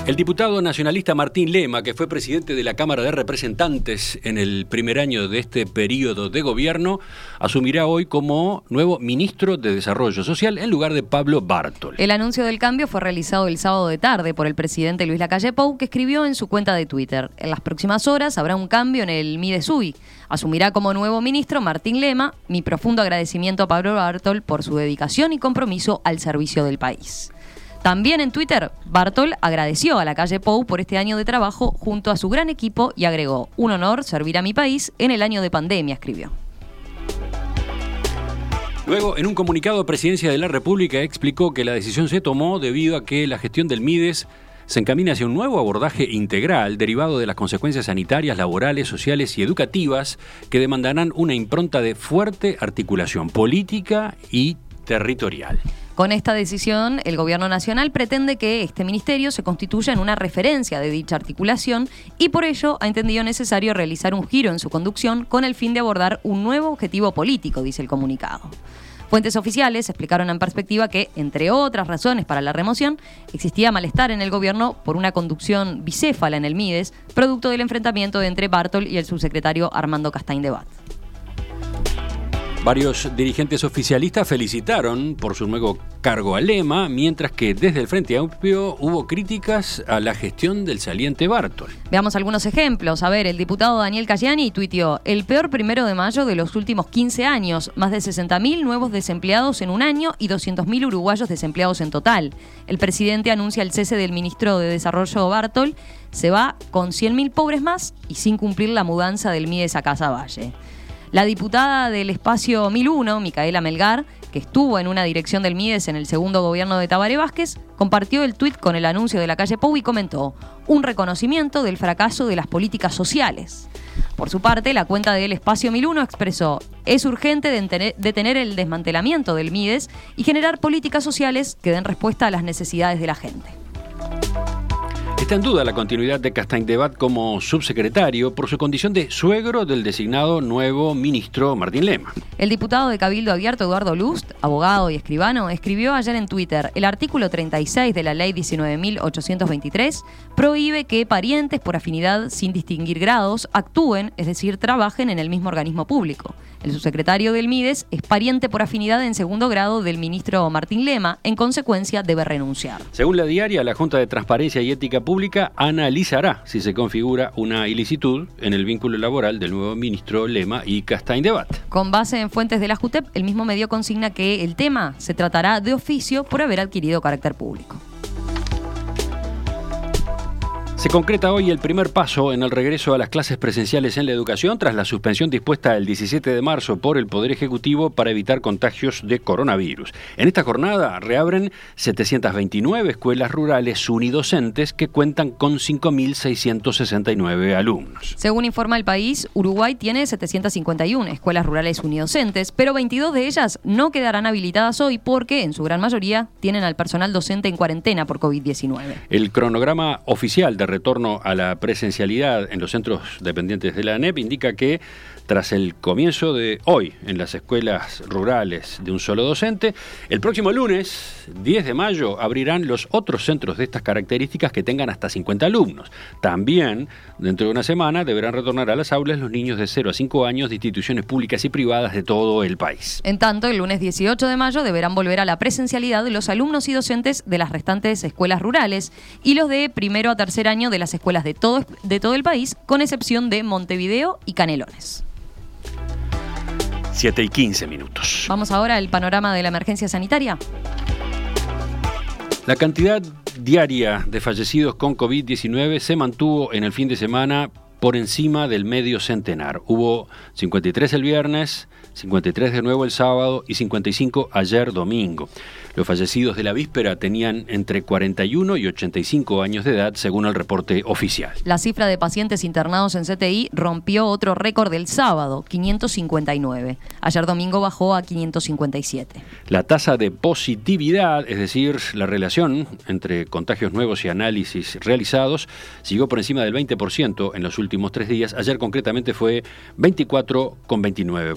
El diputado nacionalista Martín Lema, que fue presidente de la Cámara de Representantes en el primer año de este periodo de gobierno, asumirá hoy como nuevo ministro de Desarrollo Social en lugar de Pablo Bartol. El anuncio del cambio fue realizado el sábado de tarde por el presidente Luis Lacalle Pou, que escribió en su cuenta de Twitter: en las próximas horas habrá un cambio en el Midesui. Asumirá como nuevo ministro Martín Lema. Mi profundo agradecimiento a Pablo Bartol por su dedicación y compromiso al servicio del país. También en Twitter, Bartol agradeció a Lacalle Pou por este año de trabajo junto a su gran equipo y agregó: un honor servir a mi país en el año de pandemia, escribió. Luego, en un comunicado, Presidencia de la República explicó que la decisión se tomó debido a que la gestión del Mides se encamina hacia un nuevo abordaje integral derivado de las consecuencias sanitarias, laborales, sociales y educativas que demandarán una impronta de fuerte articulación política y territorial. Con esta decisión, el Gobierno Nacional pretende que este ministerio se constituya en una referencia de dicha articulación y por ello ha entendido necesario realizar un giro en su conducción con el fin de abordar un nuevo objetivo político, dice el comunicado. Fuentes oficiales explicaron en perspectiva que, entre otras razones para la remoción, existía malestar en el gobierno por una conducción bicéfala en el Mides, producto del enfrentamiento entre Bartol y el subsecretario Armando Castaing de Bat. Varios dirigentes oficialistas felicitaron por su nuevo cargo a Lema, mientras que desde el Frente Amplio hubo críticas a la gestión del saliente Bartol. Veamos algunos ejemplos. A ver, el diputado Daniel Cayani tuiteó: el peor 1 de mayo de los últimos 15 años, más de 60.000 nuevos desempleados en un año y 200.000 uruguayos desempleados en total. El presidente anuncia el cese del ministro de Desarrollo Bartol, se va con 100.000 pobres más y sin cumplir la mudanza del Mides a Casa Valle. La diputada del espacio 1001, Micaela Melgar, que estuvo en una dirección del Mides en el segundo gobierno de Tabaré Vázquez, compartió el tuit con el anuncio de Lacalle Pou y comentó: un reconocimiento del fracaso de las políticas sociales. Por su parte, la cuenta del espacio 1001 expresó: es urgente detener el desmantelamiento del Mides y generar políticas sociales que den respuesta a las necesidades de la gente. Está en duda la continuidad de Castaing de Bat como subsecretario por su condición de suegro del designado nuevo ministro Martín Lema. El diputado de Cabildo Abierto, Eduardo Lust, abogado y escribano, escribió ayer en Twitter: el artículo 36 de la ley 19.823 prohíbe que parientes por afinidad sin distinguir grados actúen, es decir, trabajen en el mismo organismo público. El subsecretario del Mides es pariente por afinidad en segundo grado del ministro Martín Lema, en consecuencia debe renunciar. Según la diaria, la Junta de Transparencia y Ética Pública analizará si se configura una ilicitud en el vínculo laboral del nuevo ministro Lema y Castaing de Bat. Con base en fuentes de la JUTEP, el mismo medio consigna que el tema se tratará de oficio por haber adquirido carácter público. Se concreta hoy el primer paso en el regreso a las clases presenciales en la educación tras la suspensión dispuesta el 17 de marzo por el Poder Ejecutivo para evitar contagios de coronavirus. En esta jornada reabren 729 escuelas rurales unidocentes que cuentan con 5.669 alumnos. Según informa El País, Uruguay tiene 751 escuelas rurales unidocentes, pero 22 de ellas no quedarán habilitadas hoy porque, en su gran mayoría, tienen al personal docente en cuarentena por COVID-19. El cronograma oficial de retorno a la presencialidad en los centros dependientes de la ANEP indica que tras el comienzo de hoy en las escuelas rurales de un solo docente, el próximo lunes, 10 de mayo, abrirán los otros centros de estas características que tengan hasta 50 alumnos. También, dentro de una semana, deberán retornar a las aulas los niños de 0 a 5 años de instituciones públicas y privadas de todo el país. En tanto, el lunes 18 de mayo deberán volver a la presencialidad los alumnos y docentes de las restantes escuelas rurales y los de primero a tercer año de las escuelas de todo el país, con excepción de Montevideo y Canelones. 7:15. Vamos ahora al panorama de la emergencia sanitaria. La cantidad diaria de fallecidos con COVID-19 se mantuvo en el fin de semana por encima del medio centenar. Hubo 53 el viernes, 53 de nuevo el sábado y 55 ayer domingo. Los fallecidos de la víspera tenían entre 41 y 85 años de edad, según el reporte oficial. La cifra de pacientes internados en CTI rompió otro récord del sábado, 559. Ayer domingo bajó a 557. La tasa de positividad, es decir, la relación entre contagios nuevos y análisis realizados, siguió por encima del 20% en los últimos 3 días. Ayer concretamente fue 24,29%.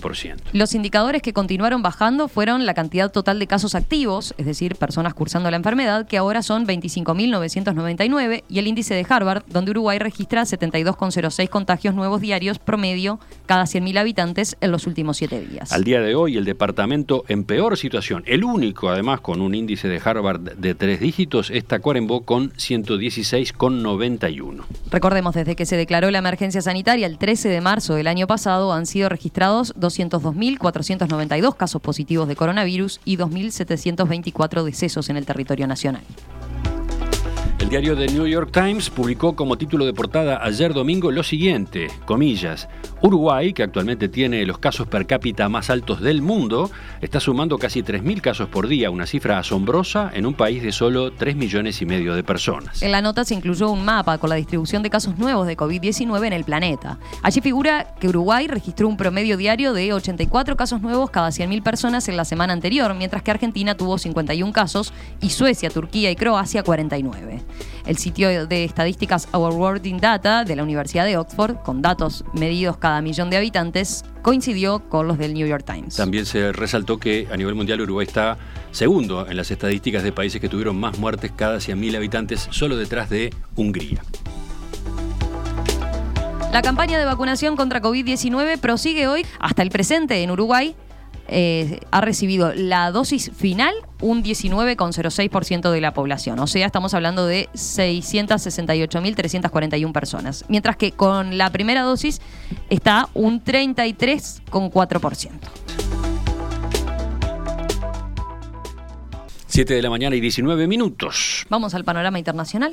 Los indicadores que continuaron bajando fueron la cantidad total de casos activos, es decir, personas cursando la enfermedad, que ahora son 25.999, y el índice de Harvard, donde Uruguay registra 72,06 contagios nuevos diarios promedio cada 100.000 habitantes en los últimos 7 días. Al día de hoy, el departamento en peor situación, el único además con un índice de Harvard de 3 dígitos, es Tacuarembó con 116,91. Recordemos, desde que se declaró la emergencia sanitaria el 13 de marzo del año pasado, han sido registrados 202.492 casos positivos de coronavirus y 2.724 decesos en el territorio nacional. El diario The New York Times publicó como título de portada ayer domingo lo siguiente, comillas, Uruguay, que actualmente tiene los casos per cápita más altos del mundo, está sumando casi 3.000 casos por día, una cifra asombrosa en un país de solo 3,5 millones de personas. En la nota se incluyó un mapa con la distribución de casos nuevos de COVID-19 en el planeta. Allí figura que Uruguay registró un promedio diario de 84 casos nuevos cada 100.000 personas en la semana anterior, mientras que Argentina tuvo 51 casos y Suecia, Turquía y Croacia 49. El sitio de estadísticas Our World in Data de la Universidad de Oxford, con datos medidos cada millón de habitantes, coincidió con los del New York Times. También se resaltó que a nivel mundial Uruguay está segundo en las estadísticas de países que tuvieron más muertes cada 100.000 habitantes, solo detrás de Hungría. La campaña de vacunación contra COVID-19 prosigue hoy. Hasta el presente en Uruguay ha recibido la dosis final un 19,06% de la población. O sea, estamos hablando de 668.341 personas. Mientras que con la primera dosis está un 33,4%. 7 de la mañana y 19 minutos. Vamos al panorama internacional.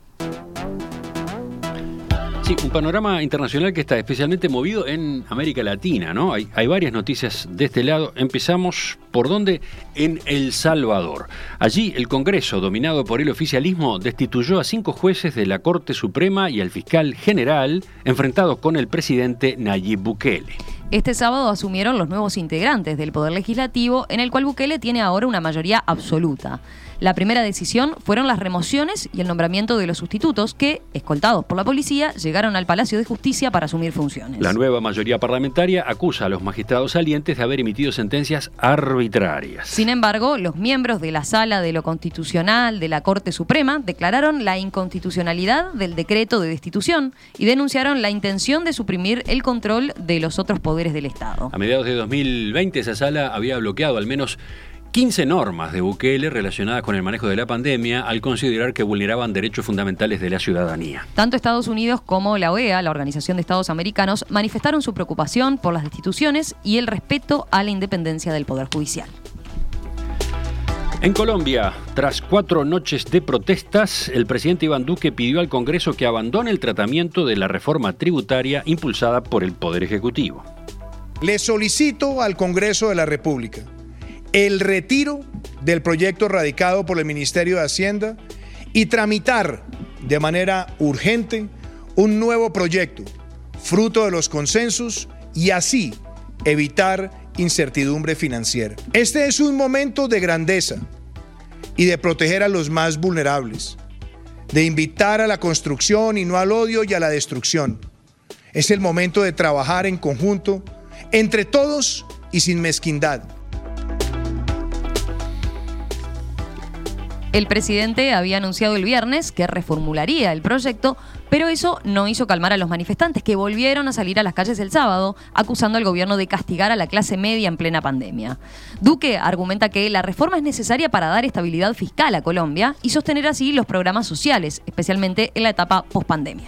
Sí, un panorama internacional que está especialmente movido en América Latina, ¿no? Hay varias noticias de este lado. Empezamos por dónde, en El Salvador. Allí el Congreso, dominado por el oficialismo, destituyó a 5 jueces de la Corte Suprema y al fiscal general, enfrentados con el presidente Nayib Bukele. Este sábado asumieron los nuevos integrantes del Poder Legislativo, en el cual Bukele tiene ahora una mayoría absoluta. La primera decisión fueron las remociones y el nombramiento de los sustitutos que, escoltados por la policía, llegaron al Palacio de Justicia para asumir funciones. La nueva mayoría parlamentaria acusa a los magistrados salientes de haber emitido sentencias arbitrarias. Sin embargo, los miembros de la Sala de lo Constitucional de la Corte Suprema declararon la inconstitucionalidad del decreto de destitución y denunciaron la intención de suprimir el control de los otros poderes del Estado. A mediados de 2020, esa sala había bloqueado al menos 15 normas de Bukele relacionadas con el manejo de la pandemia al considerar que vulneraban derechos fundamentales de la ciudadanía. Tanto Estados Unidos como la OEA, la Organización de Estados Americanos, manifestaron su preocupación por las destituciones y el respeto a la independencia del Poder Judicial. En Colombia, tras 4 noches de protestas, el presidente Iván Duque pidió al Congreso que abandone el tratamiento de la reforma tributaria impulsada por el Poder Ejecutivo. Le solicito al Congreso de la República el retiro del proyecto radicado por el Ministerio de Hacienda y tramitar de manera urgente un nuevo proyecto, fruto de los consensos, y así evitar incertidumbre financiera. Este es un momento de grandeza y de proteger a los más vulnerables, de invitar a la construcción y no al odio y a la destrucción. Es el momento de trabajar en conjunto, entre todos y sin mezquindad. El presidente había anunciado el viernes que reformularía el proyecto, pero eso no hizo calmar a los manifestantes, que volvieron a salir a las calles el sábado, acusando al gobierno de castigar a la clase media en plena pandemia. Duque argumenta que la reforma es necesaria para dar estabilidad fiscal a Colombia y sostener así los programas sociales, especialmente en la etapa pospandemia.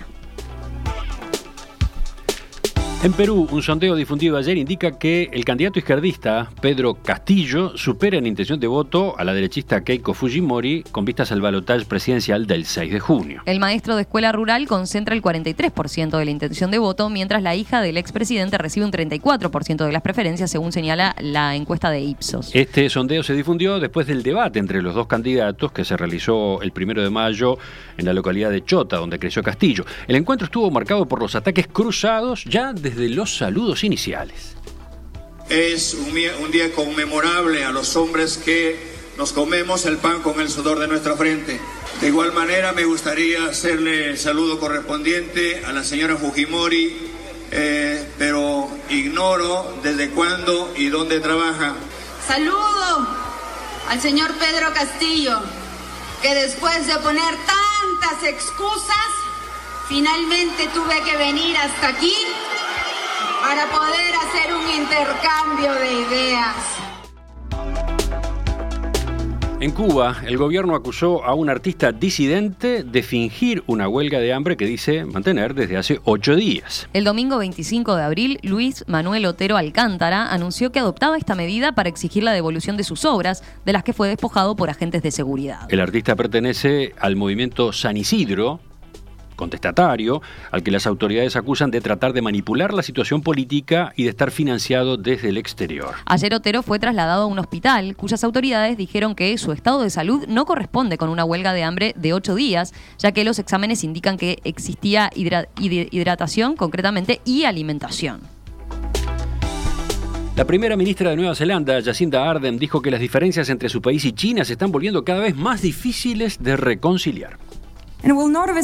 En Perú, un sondeo difundido ayer indica que el candidato izquierdista Pedro Castillo supera en intención de voto a la derechista Keiko Fujimori con vistas al balotaje presidencial del 6 de junio. El maestro de escuela rural concentra el 43% de la intención de voto, mientras la hija del expresidente recibe un 34% de las preferencias, según señala la encuesta de Ipsos. Este sondeo se difundió después del debate entre los dos candidatos que se realizó el 1 de mayo en la localidad de Chota, donde creció Castillo. El encuentro estuvo marcado por los ataques cruzados ya desde los saludos iniciales. Es un día conmemorable a los hombres que nos comemos el pan con el sudor de nuestra frente. De igual manera me gustaría hacerle el saludo correspondiente a la señora Fujimori pero ignoro desde cuándo y dónde trabaja. Saludo al señor Pedro Castillo, que después de poner tantas excusas, finalmente tuve que venir hasta aquí para poder hacer un intercambio de ideas. En Cuba, el gobierno acusó a un artista disidente de fingir una huelga de hambre que dice mantener desde hace 8 días. El domingo 25 de abril, Luis Manuel Otero Alcántara anunció que adoptaba esta medida para exigir la devolución de sus obras, de las que fue despojado por agentes de seguridad. El artista pertenece al movimiento San Isidro, contestatario, al que las autoridades acusan de tratar de manipular la situación política y de estar financiado desde el exterior. Ayer Otero fue trasladado a un hospital cuyas autoridades dijeron que su estado de salud no corresponde con una huelga de hambre de 8 días, ya que los exámenes indican que existía hidratación concretamente y alimentación. La primera ministra de Nueva Zelanda, Jacinda Ardern, dijo que las diferencias entre su país y China se están volviendo cada vez más difíciles de reconciliar. No habrá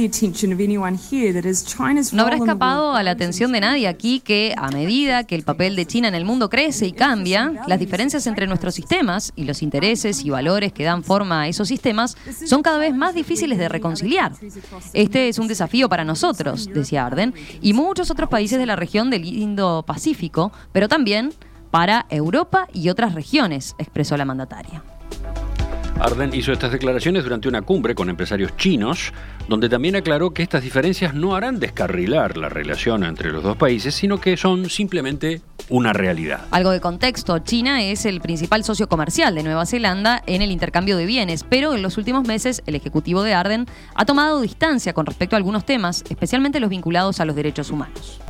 escapado a la atención de nadie aquí que, a medida que el papel de China en el mundo crece y cambia, las diferencias entre nuestros sistemas y los intereses y valores que dan forma a esos sistemas son cada vez más difíciles de reconciliar. Este es un desafío para nosotros, decía Ardern, y muchos otros países de la región del Indo-Pacífico, pero también para Europa y otras regiones, expresó la mandataria. Ardern hizo estas declaraciones durante una cumbre con empresarios chinos, donde también aclaró que estas diferencias no harán descarrilar la relación entre los dos países, sino que son simplemente una realidad. Algo de contexto, China es el principal socio comercial de Nueva Zelanda en el intercambio de bienes, pero en los últimos meses el ejecutivo de Ardern ha tomado distancia con respecto a algunos temas, especialmente los vinculados a los derechos humanos.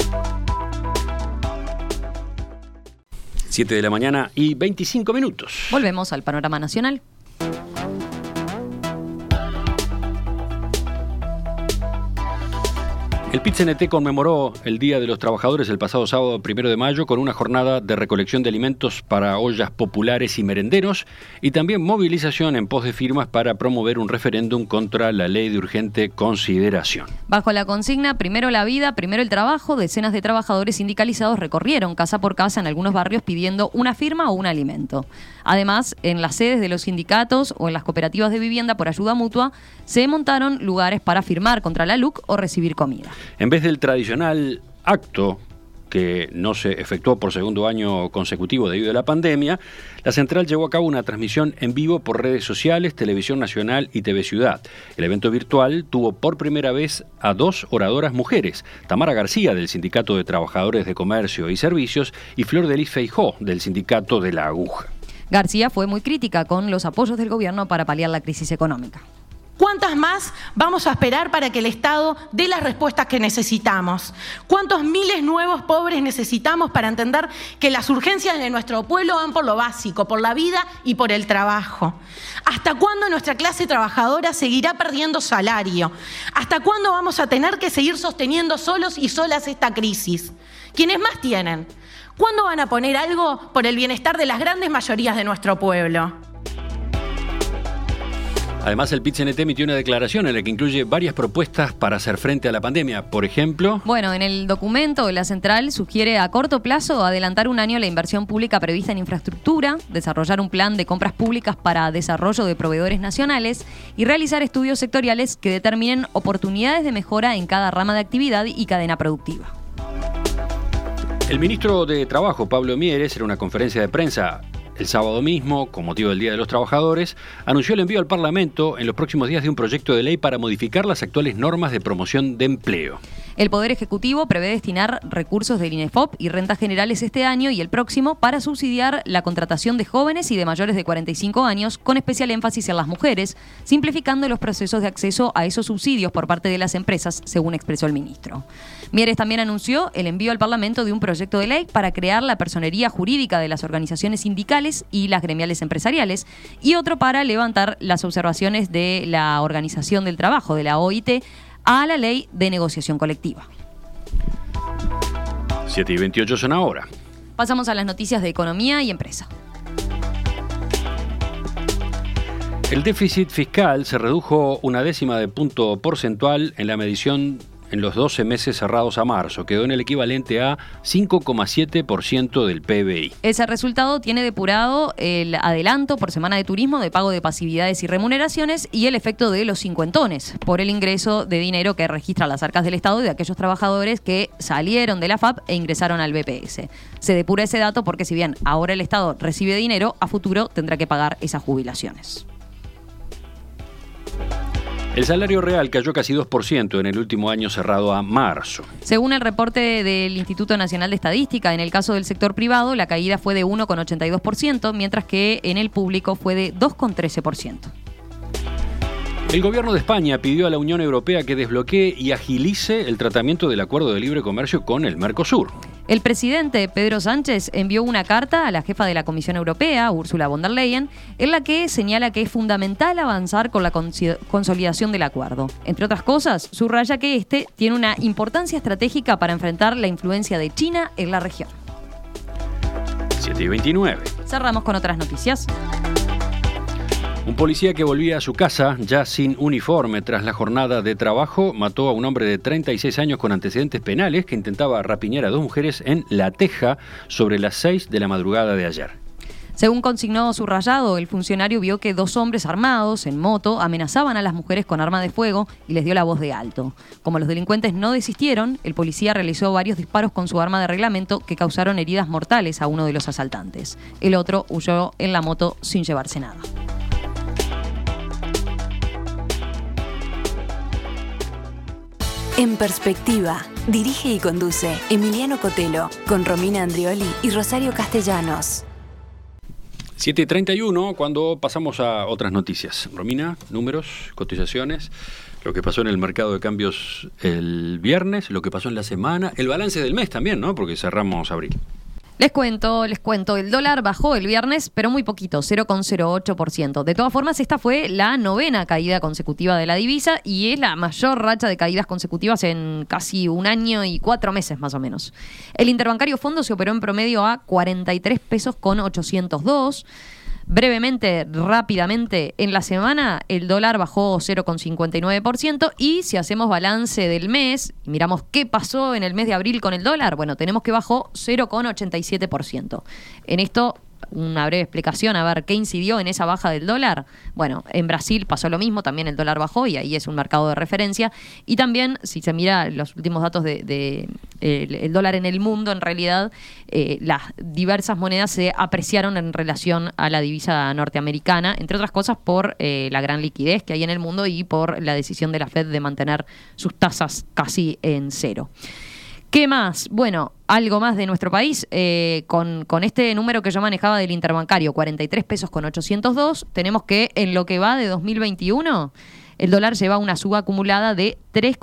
7 de la mañana y 25 minutos. Volvemos al panorama nacional. El PIT-CNT conmemoró el Día de los Trabajadores el pasado sábado 1 de mayo con una jornada de recolección de alimentos para ollas populares y merenderos y también movilización en pos de firmas para promover un referéndum contra la ley de urgente consideración. Bajo la consigna Primero la vida, primero el trabajo, decenas de trabajadores sindicalizados recorrieron casa por casa en algunos barrios pidiendo una firma o un alimento. Además, en las sedes de los sindicatos o en las cooperativas de vivienda por ayuda mutua se montaron lugares para firmar contra la LUC o recibir comida. En vez del tradicional acto que no se efectuó por segundo año consecutivo debido a la pandemia, la central llevó a cabo una transmisión en vivo por redes sociales, Televisión Nacional y TV Ciudad. El evento virtual tuvo por primera vez a 2 oradoras mujeres, Tamara García del Sindicato de Trabajadores de Comercio y Servicios y Flor de Lis Feijó del Sindicato de la Aguja. García fue muy crítica con los apoyos del gobierno para paliar la crisis económica. ¿Cuántas más vamos a esperar para que el Estado dé las respuestas que necesitamos? ¿Cuántos miles nuevos pobres necesitamos para entender que las urgencias de nuestro pueblo van por lo básico, por la vida y por el trabajo? ¿Hasta cuándo nuestra clase trabajadora seguirá perdiendo salario? ¿Hasta cuándo vamos a tener que seguir sosteniendo solos y solas esta crisis? ¿Quiénes más tienen? ¿Cuándo van a poner algo por el bienestar de las grandes mayorías de nuestro pueblo? Además, el PIT-CNT emitió una declaración en la que incluye varias propuestas para hacer frente a la pandemia. Por ejemplo... Bueno, en el documento, la central sugiere a corto plazo adelantar un año la inversión pública prevista en infraestructura, desarrollar un plan de compras públicas para desarrollo de proveedores nacionales y realizar estudios sectoriales que determinen oportunidades de mejora en cada rama de actividad y cadena productiva. El ministro de Trabajo, Pablo Mieres, en una conferencia de prensa el sábado mismo, con motivo del Día de los Trabajadores, anunció el envío al Parlamento en los próximos días de un proyecto de ley para modificar las actuales normas de promoción de empleo. El Poder Ejecutivo prevé destinar recursos del INEFOP y rentas generales este año y el próximo para subsidiar la contratación de jóvenes y de mayores de 45 años, con especial énfasis en las mujeres, simplificando los procesos de acceso a esos subsidios por parte de las empresas, según expresó el ministro. Mieres también anunció el envío al Parlamento de un proyecto de ley para crear la personería jurídica de las organizaciones sindicales y las gremiales empresariales y otro para levantar las observaciones de la Organización del Trabajo, de la OIT, a la ley de negociación colectiva. 7:28 son ahora. Pasamos a las noticias de economía y empresa. El déficit fiscal se redujo 0,1 punto porcentual en la medición en los 12 meses cerrados a marzo. Quedó en el equivalente a 5,7% del PBI. Ese resultado tiene depurado el adelanto por semana de turismo de pago de pasividades y remuneraciones y el efecto de los cincuentones por el ingreso de dinero que registra las arcas del Estado de aquellos trabajadores que salieron de la FAP e ingresaron al BPS. Se depura ese dato porque si bien ahora el Estado recibe dinero, a futuro tendrá que pagar esas jubilaciones. El salario real cayó casi 2% en el último año cerrado a marzo. Según el reporte del Instituto Nacional de Estadística, en el caso del sector privado, la caída fue de 1,82%, mientras que en el público fue de 2,13%. El gobierno de España pidió a la Unión Europea que desbloquee y agilice el tratamiento del acuerdo de libre comercio con el Mercosur. El presidente Pedro Sánchez envió una carta a la jefa de la Comisión Europea, Ursula von der Leyen, en la que señala que es fundamental avanzar con la consolidación del acuerdo. Entre otras cosas, subraya que este tiene una importancia estratégica para enfrentar la influencia de China en la región. 7:29. Cerramos con otras noticias. Un policía que volvía a su casa ya sin uniforme tras la jornada de trabajo mató a un hombre de 36 años con antecedentes penales que intentaba rapiñar a 2 mujeres en La Teja sobre las 6 de la madrugada de ayer. Según consignó Subrayado, el funcionario vio que 2 hombres armados en moto amenazaban a las mujeres con arma de fuego y les dio la voz de alto. Como los delincuentes no desistieron, el policía realizó varios disparos con su arma de reglamento que causaron heridas mortales a uno de los asaltantes. El otro huyó en la moto sin llevarse nada. En Perspectiva, dirige y conduce Emiliano Cotelo, con Romina Andrioli y Rosario Castellanos. 7:31, cuando pasamos a otras noticias. Romina, números, cotizaciones, lo que pasó en el mercado de cambios el viernes, lo que pasó en la semana, el balance del mes también, ¿no? Porque cerramos abril. Les cuento, el dólar bajó el viernes, pero muy poquito, 0,08%. De todas formas, esta fue la 9ª caída consecutiva de la divisa y es la mayor racha de caídas consecutivas en casi 1 año y 4 meses más o menos. El interbancario fondo se operó en promedio a 43 pesos con 802. Brevemente, rápidamente, en la semana el dólar bajó 0,59% y si hacemos balance del mes, miramos qué pasó en el mes de abril con el dólar, bueno, tenemos que bajó 0,87%. En esto, una breve explicación, a ver qué incidió en esa baja del dólar. Bueno, en Brasil pasó lo mismo, también el dólar bajó y ahí es un mercado de referencia. Y también, si se mira los últimos datos el dólar en el mundo, en realidad las diversas monedas se apreciaron en relación a la divisa norteamericana, entre otras cosas por la gran liquidez que hay en el mundo y por la decisión de la Fed de mantener sus tasas casi en cero. ¿Qué más? Bueno, algo más de nuestro país. Con este número que yo manejaba del interbancario, 43 pesos con 802, tenemos que en lo que va de 2021, el dólar lleva una suba acumulada de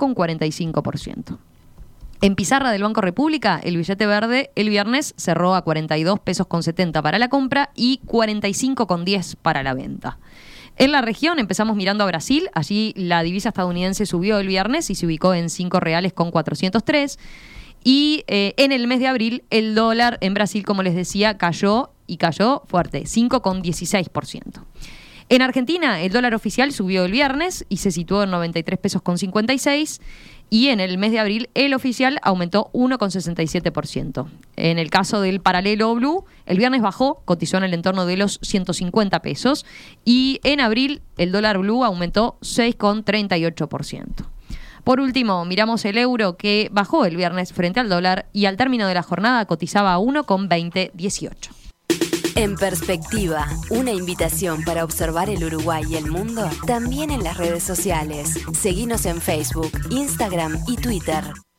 3,45%. En pizarra del Banco República, el billete verde el viernes cerró a 42 pesos con 70 para la compra y 45,10 para la venta. En la región empezamos mirando a Brasil. Allí la divisa estadounidense subió el viernes y se ubicó en 5 reales con 403. Y en el mes de abril el dólar en Brasil, como les decía, cayó fuerte, 5,16%. En Argentina el dólar oficial subió el viernes y se situó en 93 pesos con 56. Y en el mes de abril el oficial aumentó 1,67%. En el caso del paralelo blue, el viernes bajó, cotizó en el entorno de los 150 pesos. Y en abril el dólar blue aumentó 6,38%. Por último, miramos el euro que bajó el viernes frente al dólar y al término de la jornada cotizaba a 1,2018. En Perspectiva, una invitación para observar el Uruguay y el mundo, también en las redes sociales. Seguinos en Facebook, Instagram y Twitter.